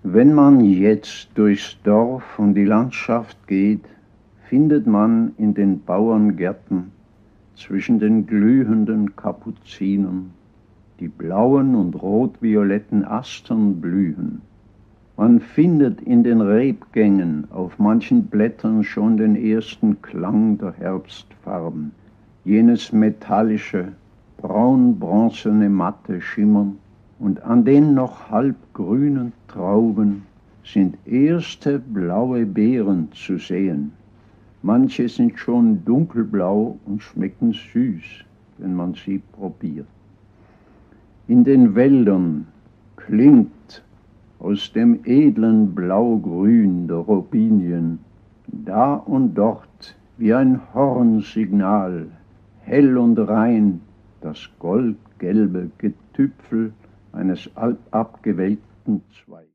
Wenn man jetzt durchs Dorf und die Landschaft geht, findet man in den Bauerngärten zwischen den glühenden Kapuzinern die blauen und rot-violetten Astern blühen. Man findet in den Rebgängen auf manchen Blättern schon den ersten Klang der Herbstfarben, jenes metallische, braun-bronzene matte Schimmern, und an den noch halb grünen Trauben sind erste blaue Beeren zu sehen. Manche sind schon dunkelblau und schmecken süß, wenn man sie probiert. In den Wäldern klingt aus dem edlen Blaugrün der Robinien da und dort wie ein Hornsignal, hell und rein, das goldgelbe Getüpfel eines abgewelkten Zweigs.